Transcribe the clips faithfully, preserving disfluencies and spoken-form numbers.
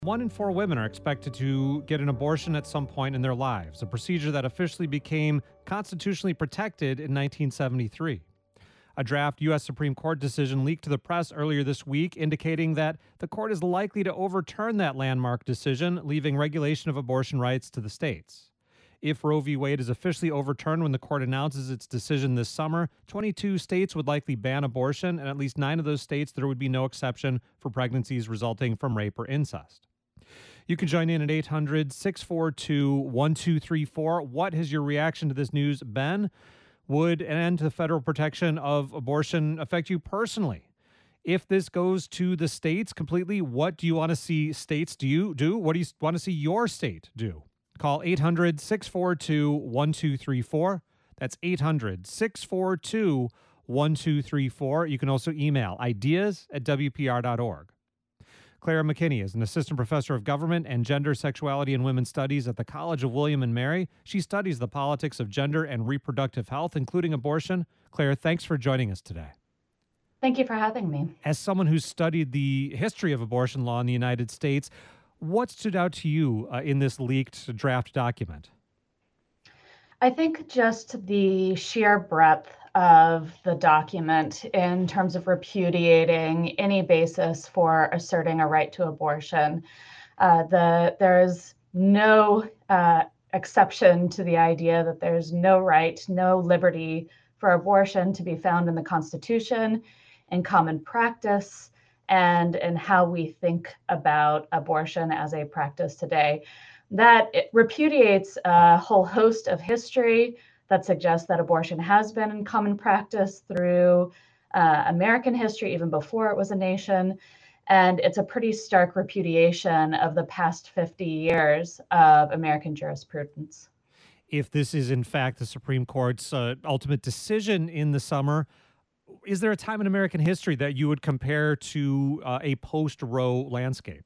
One in four women are expected to get an abortion at some point in their lives, a procedure that officially became constitutionally protected in nineteen seventy-three. A draft U S Supreme Court decision leaked to the press earlier this week indicating that the court is likely to overturn that landmark decision, leaving regulation of abortion rights to the states. If Roe v. Wade is officially overturned when the court announces its decision this summer, twenty-two states would likely ban abortion, and at least nine of those states there would be no exception for pregnancies resulting from rape or incest. You can join in at eight hundred, six four two, one two three four. What has your reaction to this news been? Would an end to the federal protection of abortion affect you personally? If this goes to the states completely, what do you want to see states do you do? What do you want to see your state do? Call eight hundred, six four two, one two three four. That's eight hundred, six four two, one two three four. You can also email ideas at w p r dot org. Clara McKinney is an assistant professor of government and gender, sexuality, and women's studies at the College of William and Mary. She studies the politics of gender and reproductive health, including abortion. Claire, thanks for joining us today. Thank you for having me. As someone who's studied the history of abortion law in the United States, what stood out to you uh, in this leaked draft document? I think just the sheer breadth of the document in terms of repudiating any basis for asserting a right to abortion. Uh, the there's no uh, exception to the idea that there's no right, no liberty for abortion to be found in the Constitution, in common practice, and in how we think about abortion as a practice today. That it repudiates a whole host of history that suggests that abortion has been in common practice through uh, American history, even before it was a nation. And it's a pretty stark repudiation of the past fifty years of American jurisprudence. If this is, in fact, the Supreme Court's uh, ultimate decision in the summer, is there a time in American history that you would compare to uh, a post-Roe landscape?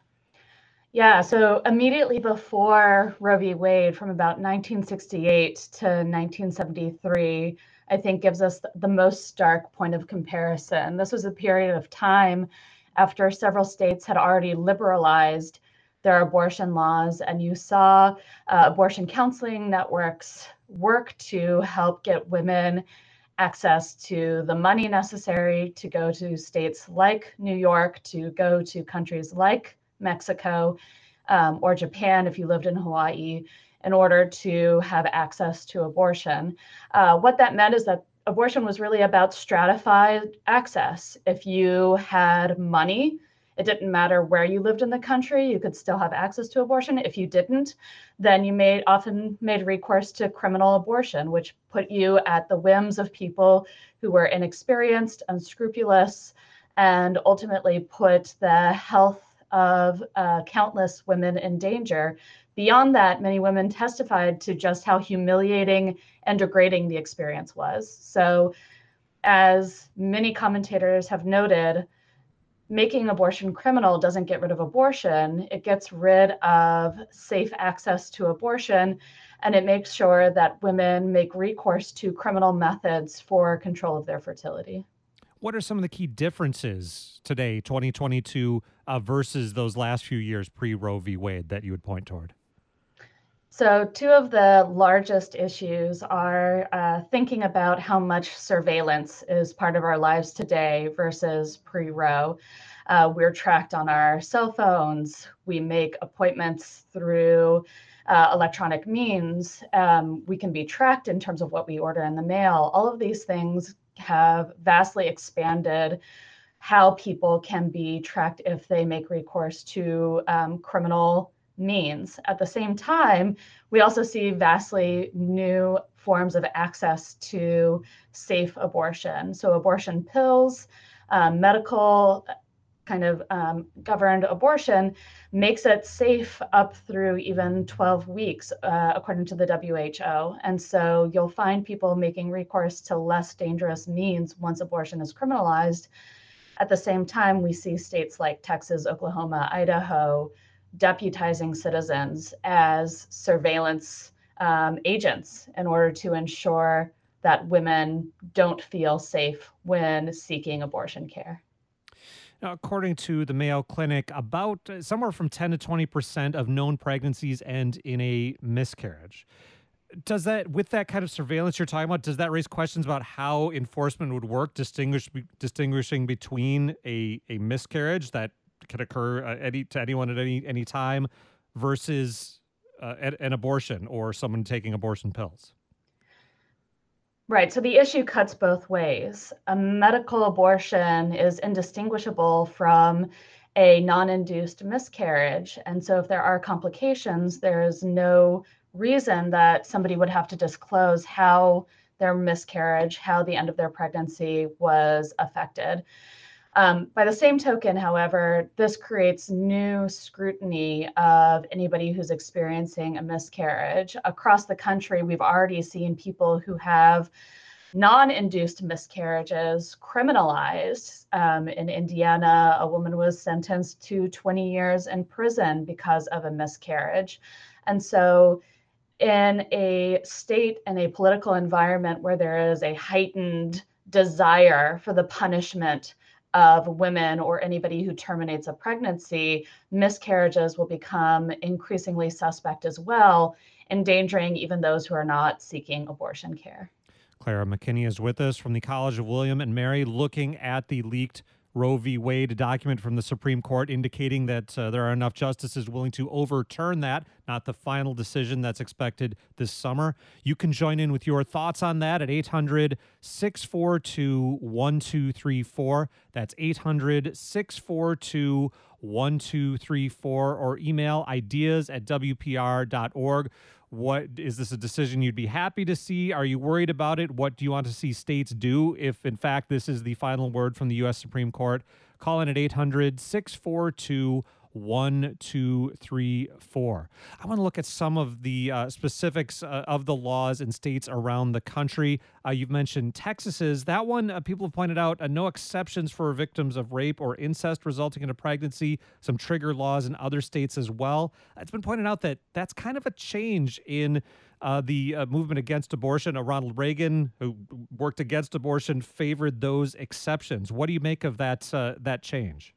Yeah, so immediately before Roe v. Wade, from about nineteen sixty-eight to nineteen seventy-three, I think gives us the most stark point of comparison. This was a period of time after several states had already liberalized their abortion laws, and you saw uh, abortion counseling networks work to help get women access to the money necessary to go to states like New York, to go to countries like Mexico, um, or Japan if you lived in Hawaii, in order to have access to abortion. Uh, what that meant is that abortion was really about stratified access. If you had money, it didn't matter where you lived in the country, you could still have access to abortion. If you didn't, then you made often made recourse to criminal abortion, which put you at the whims of people who were inexperienced, unscrupulous, and ultimately put the health of uh, countless women in danger. Beyond that, many women testified to just how humiliating and degrading the experience was. So, as many commentators have noted, making abortion criminal doesn't get rid of abortion. It gets rid of safe access to abortion, and it makes sure that women make recourse to criminal methods for control of their fertility. What are some of the key differences today, twenty twenty-two, uh, versus those last few years pre-Roe v. Wade that you would point toward? So two of the largest issues are uh, thinking about how much surveillance is part of our lives today versus pre-Roe. Uh, we're tracked on our cell phones. We make appointments through uh, electronic means. Um, we can be tracked in terms of what we order in the mail. All of these things have vastly expanded how people can be tracked if they make recourse to um, criminal means. At the same time, we also see vastly new forms of access to safe abortion. So abortion pills, um, medical kind of um, governed abortion makes it safe up through even twelve weeks, uh, according to the W H O. And so you'll find people making recourse to less dangerous means once abortion is criminalized. At the same time, we see states like Texas, Oklahoma, Idaho, deputizing citizens as surveillance um, agents in order to ensure that women don't feel safe when seeking abortion care. Now, according to the Mayo Clinic, about uh, somewhere from ten to twenty percent of known pregnancies end in a miscarriage. Does that, with that kind of surveillance you're talking about, does that raise questions about how enforcement would work, distinguish distinguishing between a a miscarriage that can occur uh, any to anyone at any any time versus uh, an, an abortion or someone taking abortion pills? Right. So the issue cuts both ways. A medical abortion is indistinguishable from a non induced miscarriage. And so if there are complications, there is no reason that somebody would have to disclose how their miscarriage, how the end of their pregnancy was affected. Um, by the same token, however, this creates new scrutiny of anybody who's experiencing a miscarriage. Across the country, we've already seen people who have non-induced miscarriages criminalized. Um, in Indiana, a woman was sentenced to twenty years in prison because of a miscarriage. And so in a state and a political environment where there is a heightened desire for the punishment of women or anybody who terminates a pregnancy, miscarriages will become increasingly suspect as well, endangering even those who are not seeking abortion care. Clara McKinney is with us from the College of William and Mary, looking at the leaked Roe v. Wade document from the Supreme Court, indicating that uh, there are enough justices willing to overturn that, not the final decision that's expected this summer. You can join in with your thoughts on that at eight hundred, six four two, one two three four. That's eight hundred, six four two, one two three four, or email ideas at w p r dot org. What is this a decision you'd be happy to see? Are you worried about it? What do you want to see states do if, in fact, this is the final word from the U S Supreme Court? Call in at eight hundred, six four two, one two three four. I want to look at some of the uh, specifics uh, of the laws in states around the country. Uh, you've mentioned Texas's. That one, uh, people have pointed out, uh, no exceptions for victims of rape or incest resulting in a pregnancy, some trigger laws in other states as well. It's been pointed out that that's kind of a change in uh, the uh, movement against abortion. Uh, Ronald Reagan, who worked against abortion, favored those exceptions. What do you make of that uh, that change?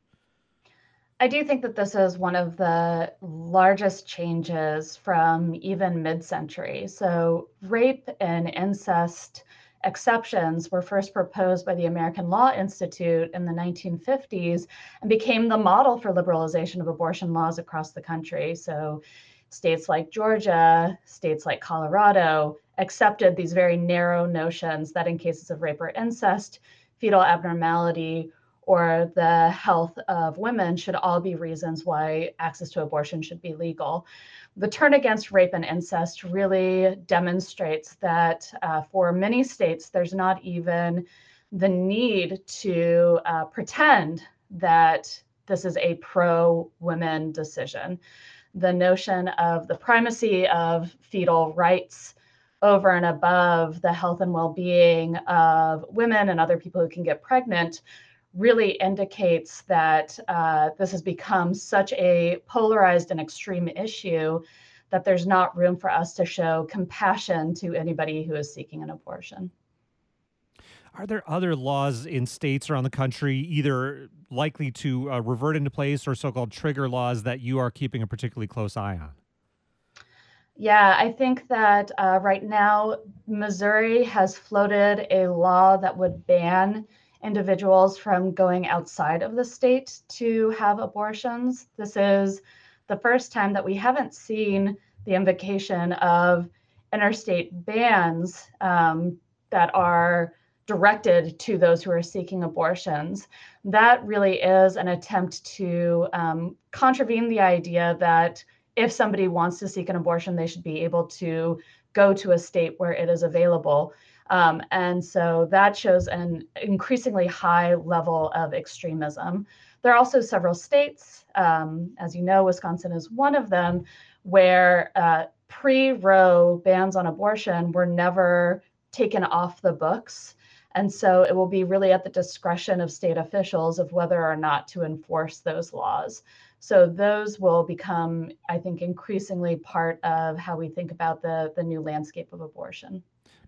I do think that this is one of the largest changes from even mid-century. So rape and incest exceptions were first proposed by the American Law Institute in the nineteen fifties and became the model for liberalization of abortion laws across the country. So states like Georgia, states like Colorado accepted these very narrow notions that in cases of rape or incest, fetal abnormality, or the health of women should all be reasons why access to abortion should be legal. The turn against rape and incest really demonstrates that uh, for many states, there's not even the need to uh, pretend that this is a pro-women decision. The notion of the primacy of fetal rights over and above the health and well-being of women and other people who can get pregnant really indicates that uh, this has become such a polarized and extreme issue that there's not room for us to show compassion to anybody who is seeking an abortion. Are there other laws in states around the country either likely to uh, revert into place or so-called trigger laws that you are keeping a particularly close eye on? Yeah, I think that uh, right now, Missouri has floated a law that would ban individuals from going outside of the state to have abortions. This is the first time that we haven't seen the invocation of interstate bans um, that are directed to those who are seeking abortions. That really is an attempt to um, contravene the idea that if somebody wants to seek an abortion, they should be able to go to a state where it is available. Um, and so that shows an increasingly high level of extremism. There are also several states, um, as you know, Wisconsin is one of them, where uh, pre-Roe bans on abortion were never taken off the books. And so it will be really at the discretion of state officials of whether or not to enforce those laws. So those will become, I think, increasingly part of how we think about the, the new landscape of abortion.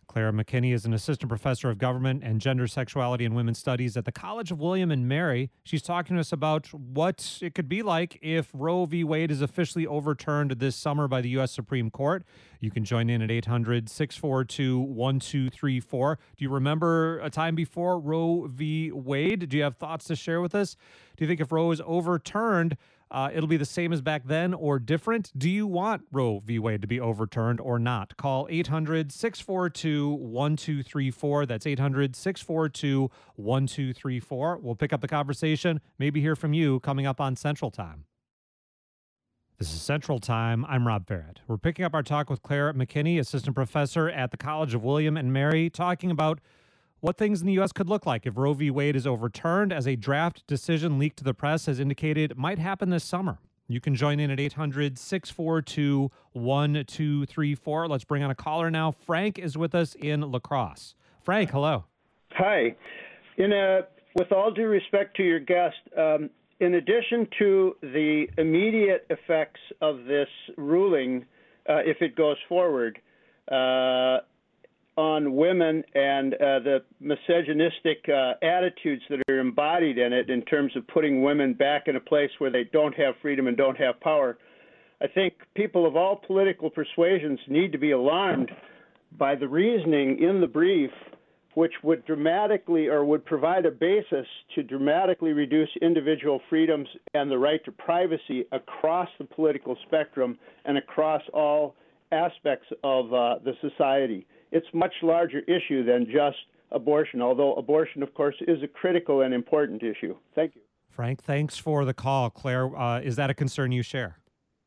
Clara McKinney is an assistant professor of government and gender, sexuality, and women's studies at the College of William and Mary. She's talking to us about what it could be like if Roe v. Wade is officially overturned this summer by the U S Supreme Court. You can join in at eight hundred, six four two, one two three four. Do you remember a time before Roe v. Wade? Do you have thoughts to share with us? Do you think if Roe is overturned, Uh, it'll be the same as back then or different? Do you want Roe v. Wade to be overturned or not? Call eight hundred, six four two, one two three four. That's eight hundred, six four two, one two three four. We'll pick up the conversation, maybe hear from you coming up on Central Time. This is Central Time. I'm Rob Barrett. We're picking up our talk with Clara McKinney, assistant professor at the College of William and Mary, talking about what things in the U S could look like if Roe v. Wade is overturned, as a draft decision leaked to the press has indicated might happen this summer. You can join in at eight hundred, six four two, one two three four. Let's bring on a caller now. Frank is with us in La Crosse. Frank, hello. Hi. In a, with all due respect to your guest, um, in addition to the immediate effects of this ruling, uh, if it goes forward, uh, on women and uh, the misogynistic uh, attitudes that are embodied in it in terms of putting women back in a place where they don't have freedom and don't have power, I think people of all political persuasions need to be alarmed by the reasoning in the brief, which would dramatically or would provide a basis to dramatically reduce individual freedoms and the right to privacy across the political spectrum and across all aspects of uh, the society. It's a much larger issue than just abortion, although abortion, of course, is a critical and important issue. Thank you. Frank, thanks for the call. Claire, uh, is that a concern you share?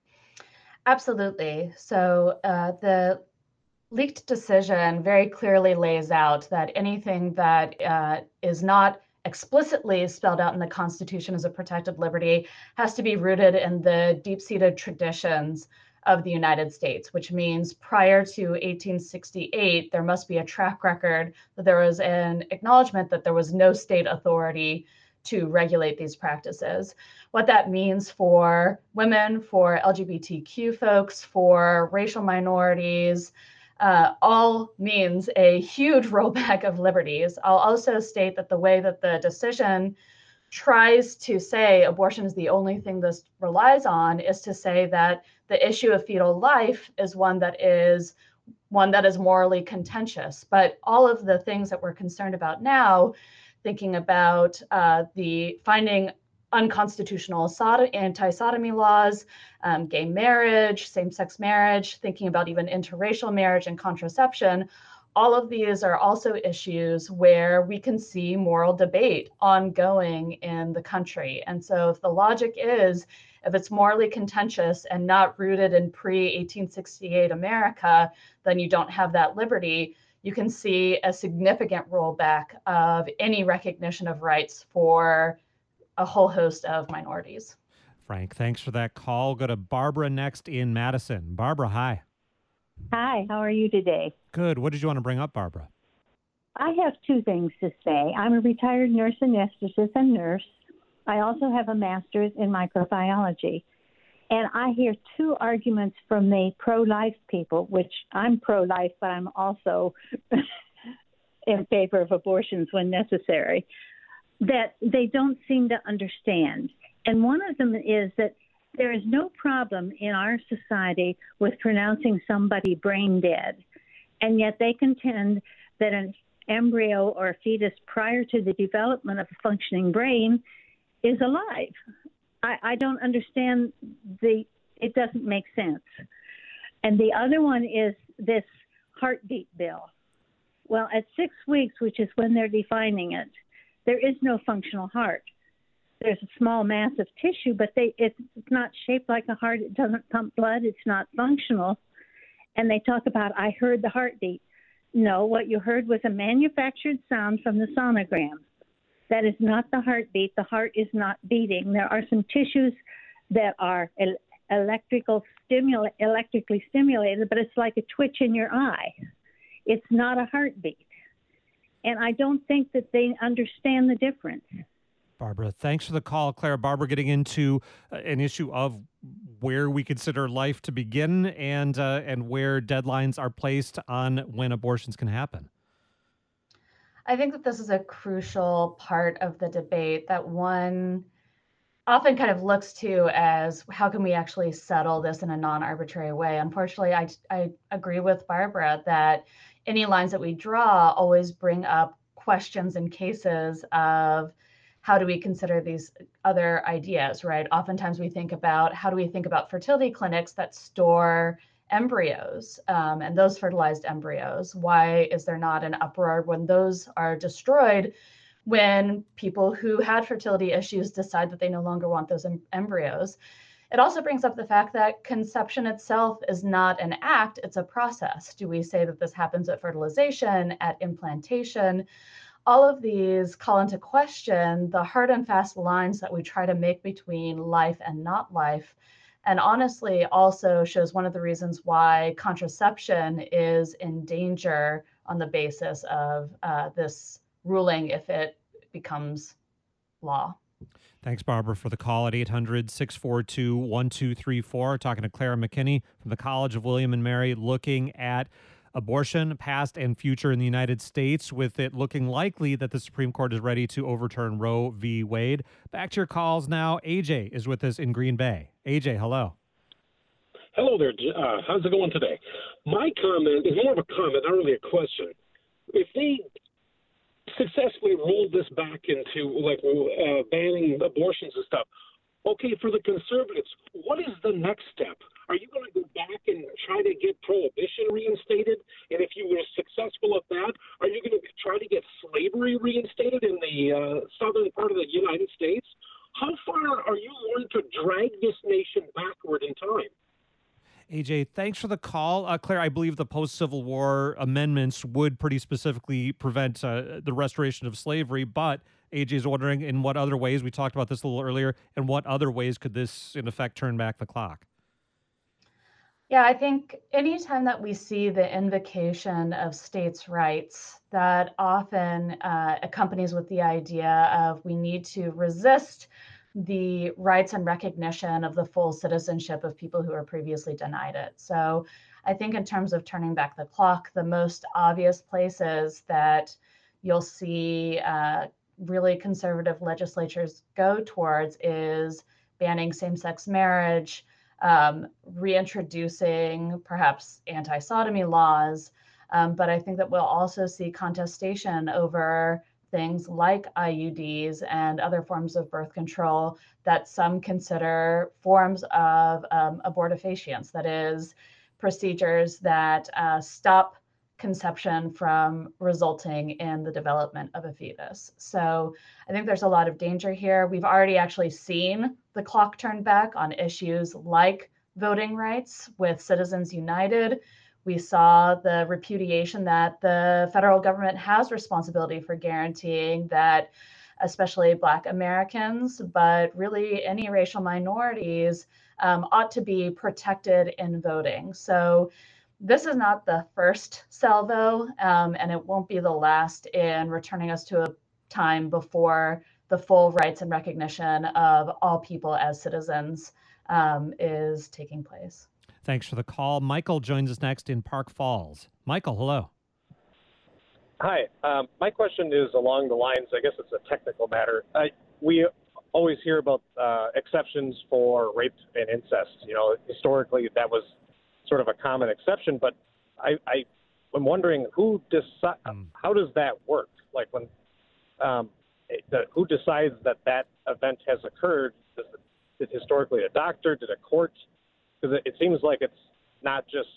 Absolutely. So uh, the leaked decision very clearly lays out that anything that uh, is not explicitly spelled out in the Constitution as a protected liberty has to be rooted in the deep-seated traditions of the United States, which means prior to eighteen sixty-eight, there must be a track record that there was an acknowledgement that there was no state authority to regulate these practices. What that means for women, for L G B T Q folks, for racial minorities, uh, all means a huge rollback of liberties. I'll also state that the way that the decision tries to say abortion is the only thing this relies on is to say that the issue of fetal life is one that is one that is morally contentious. But all of the things that we're concerned about now, thinking about uh, the finding unconstitutional sod- anti-sodomy laws, um, gay marriage, same-sex marriage, thinking about even interracial marriage and contraception, all of these are also issues where we can see moral debate ongoing in the country. And so if the logic is, if it's morally contentious and not rooted in pre eighteen sixty-eight America, then you don't have that liberty. You can see a significant rollback of any recognition of rights for a whole host of minorities. Frank, thanks for that call. Go to Barbara next in Madison. Barbara, hi. Hi, how are you today? Good. What did you want to bring up, Barbara? I have two things to say. I'm a retired nurse anesthetist and nurse. I also have a master's in microbiology. And I hear two arguments from the pro-life people, which I'm pro-life, but I'm also in favor of abortions when necessary, that they don't seem to understand. And one of them is that there is no problem in our society with pronouncing somebody brain dead, and yet they contend that an embryo or a fetus prior to the development of a functioning brain is alive. I, I don't understand the, it doesn't make sense. And the other one is this heartbeat bill. Well, at six weeks, which is when they're defining it, there is no functional heart. There's a small mass of tissue, but they, it's not shaped like a heart. It doesn't pump blood. It's not functional. And they talk about, I heard the heartbeat. No, what you heard was a manufactured sound from the sonogram. That is not the heartbeat. The heart is not beating. There are some tissues that are el- electrical stimula- electrically stimulated, but it's like a twitch in your eye. It's not a heartbeat. And I don't think that they understand the difference. Barbara, thanks for the call. Claire, Barbara getting into uh, an issue of where we consider life to begin and uh, and where deadlines are placed on when abortions can happen. I think that this is a crucial part of the debate that one often kind of looks to as how can we actually settle this in a non-arbitrary way. Unfortunately, I, I agree with Barbara that any lines that we draw always bring up questions and cases of how do we consider these other ideas, right? Oftentimes we think about how do we think about fertility clinics that store embryos um, and those fertilized embryos? Why is there not an uproar when those are destroyed when people who had fertility issues decide that they no longer want those em- embryos? It also brings up the fact that conception itself is not an act, it's a process. Do we say that this happens at fertilization, at implantation? All of these call into question the hard and fast lines that we try to make between life and not life. And honestly, also shows one of the reasons why contraception is in danger on the basis of uh, this ruling if it becomes law. Thanks, Barbara, for the call at eight hundred, six four two, one two three four. Talking to Clara McKinney from the College of William and Mary, looking at abortion, past and future in the United States, with it looking likely that the Supreme Court is ready to overturn Roe v. Wade. Back to your calls now. A J is with us in Green Bay. A J, hello. Hello there. Uh, how's it going today? My comment is more of a comment, not really a question. If they successfully rolled this back into like uh, banning abortions and stuff, okay, for the conservatives, what is the next step? Are you going to go back and try to get prohibition reinstated? And if you were successful at that, are you going to try to get slavery reinstated in the uh, southern part of the United States? How far are you going to drag this nation backward in time? A J, thanks for the call. Uh, Claire, I believe the post-Civil War amendments would pretty specifically prevent uh, the restoration of slavery, but A J is wondering in what other ways, we talked about this a little earlier, in what other ways could this, in effect, turn back the clock? Yeah, I think anytime that we see the invocation of states' rights, that often uh, accompanies with the idea of we need to resist the rights and recognition of the full citizenship of people who are previously denied it. So I think in terms of turning back the clock, the most obvious places that you'll see uh, really conservative legislatures go towards is banning same-sex marriage, um, reintroducing perhaps anti-sodomy laws. Um, but I think that we'll also see contestation over things like I U Ds and other forms of birth control that some consider forms of um, abortifacients, that is, procedures that uh, stop conception from resulting in the development of a fetus. So I think there's a lot of danger here. We've already actually seen the clock turn back on issues like voting rights with Citizens United. We saw the repudiation that the federal government has responsibility for guaranteeing that especially Black Americans, but really any racial minorities um, ought to be protected in voting. So this is not the first salvo, um, and it won't be the last in returning us to a time before the full rights and recognition of all people as citizens um, is taking place. Thanks for the call. Michael joins us next in Park Falls. Michael, hello. Hi. Um, my question is along the lines, I guess it's a technical matter. I, we always hear about uh, exceptions for rape and incest. You know, historically that was sort of a common exception, but I, I, I'm wondering who decide, mm. how does that work? Like when, um, the, who decides that that event has occurred? Does it, did historically a doctor, did a court? Because it, it seems like it's not just.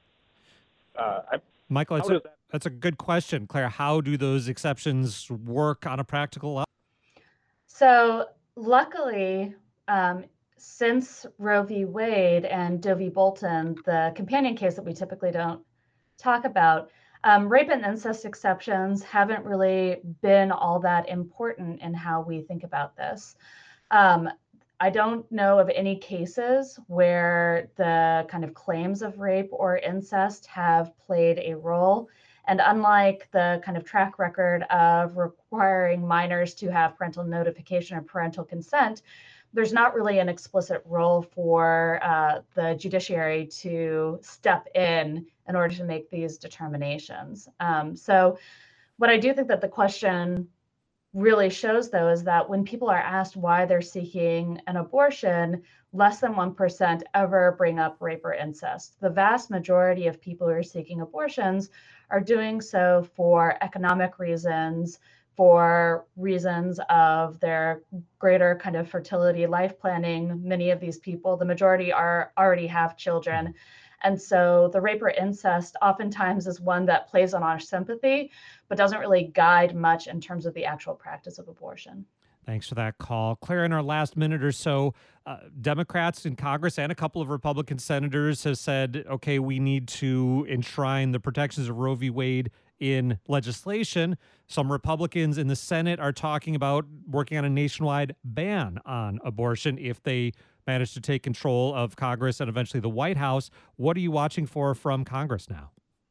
Uh, I, Michael, it's a, that... that's a good question, Claire. How do those exceptions work on a practical level? So, luckily, um, since Roe v. Wade and Doe v. Bolton, the companion case that we typically don't talk about, um, rape and incest exceptions haven't really been all that important in how we think about this. Um, I don't know of any cases where the kind of claims of rape or incest have played a role And unlike the kind of track record of requiring minors to have parental notification or parental consent, there's not really an explicit role for uh, the judiciary to step in in order to make these determinations. Um, so what I do think that the question really shows, though, is that when people are asked why they're seeking an abortion, less than one percent ever bring up rape or incest. The vast majority of people who are seeking abortions are doing so for economic reasons, for reasons of their greater kind of fertility, life planning. Many of these people, the majority, are already have children. And so the rape or incest oftentimes is one that plays on our sympathy, but doesn't really guide much in terms of the actual practice of abortion. Thanks for that call. Claire, in our last minute or so, uh, Democrats in Congress and a couple of Republican senators have said, okay, we need to enshrine the protections of Roe v. Wade in legislation. Some Republicans in the Senate are talking about working on a nationwide ban on abortion if they manage to take control of Congress and eventually the White House. What are you watching for from Congress now?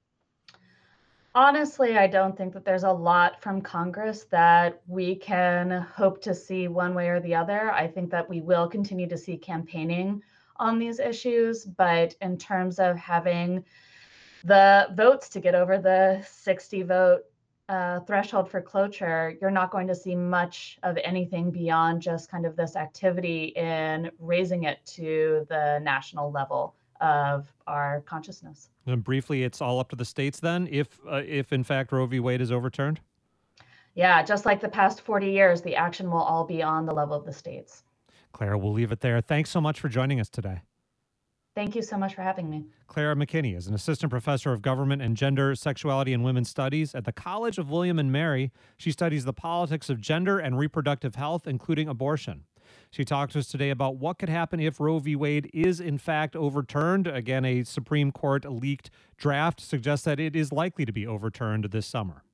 Honestly, I don't think that there's a lot from Congress that we can hope to see one way or the other. I think that we will continue to see campaigning on these issues, but in terms of having the votes to get over the sixty vote uh, threshold for cloture, you're not going to see much of anything beyond just kind of this activity in raising it to the national level of our consciousness. And briefly, it's all up to the states then, if uh, if in fact Roe v. Wade is overturned? Yeah, just like the past forty years, the action will all be on the level of the states. Claire, we'll leave it there. Thanks so much for joining us today. Thank you so much for having me. Clara McKinney is an assistant professor of government and gender, sexuality, and women's studies at the College of William and Mary. She studies the politics of gender and reproductive health, including abortion. She talked to us today about what could happen if Roe v. Wade is in fact overturned. Again, a Supreme Court leaked draft suggests that it is likely to be overturned this summer.